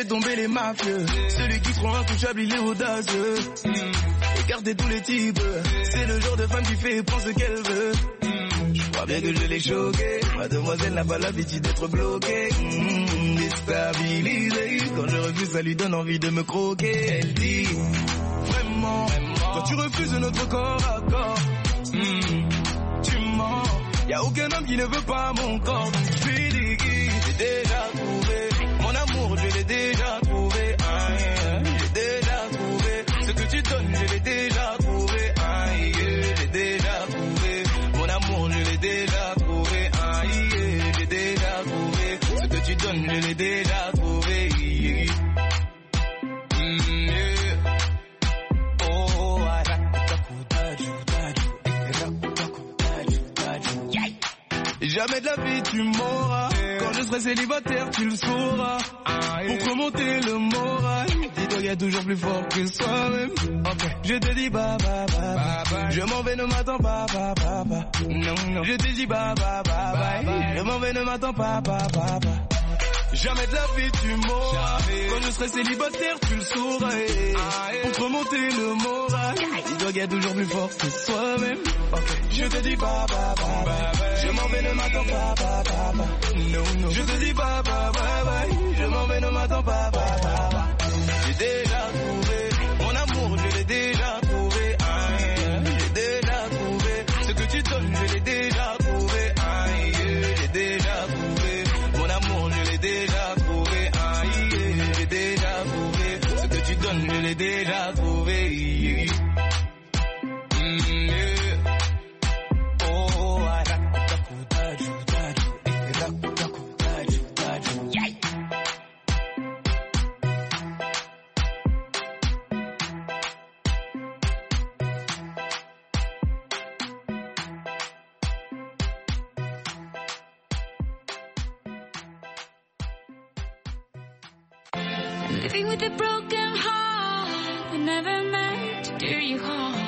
fait tomber les mafieux. Celui qui se rend intouchable, il est audacieux. Écartez tous les types. C'est le genre de femme qui fait et prend ce qu'elle veut. Je crois bien que je l'ai choquée. Mademoiselle n'a pas l'habitude d'être bloquée. Déstabilisée. Quand je refuse, ça lui donne envie de me croquer. Elle dit vraiment, quand tu refuses notre corps à corps, tu mens. Y'a aucun homme qui ne veut pas mon corps. Donc je suis liquide, j'ai déjà trouvé. Mon amour, je l'ai déjà trouvé. J'ai déjà trouvé. Ce que tu donnes, je l'ai déjà trouvé. J'ai déjà trouvé. Mon amour, je l'ai déjà trouvé. J'ai déjà trouvé. Ce que tu donnes, je l'ai déjà trouvé. Jamais de la vie tu m'auras. Quand je serai célibataire tu le sauras. Pour te remonter le moral, dis-toi y'a toujours plus fort que soi-même. Je te dis bye bye bye bye. Je m'en vais, ne m'attends pas bye bye bye. Non. Je te dis bye bye bye bye. Je m'en vais, ne m'attends pas bye bye bye. Jamais de la vie tu m'auras. Quand je serai célibataire tu le sauras. Pour te remonter le moral, dis-toi qu'il y a toujours plus fort que soi-même. Je te dis bye bye bye bye. Je m'en vais, ne m'attends pas bye bye bye. Non. Je te dis bye bye bye bye. Je m'en vais, ne m'attends pas bye bye bye. J'ai déjà trouvé mon amour, je l'ai déjà trouvé. J'ai déjà trouvé ce que tu donnes, je l'ai déjà trouvé. J'ai déjà trouvé mon amour, je l'ai déjà trouvé. J'ai déjà trouvé ce que tu donnes, je l'ai déjà trouvé. Living with a broken heart, we never meant to do you harm.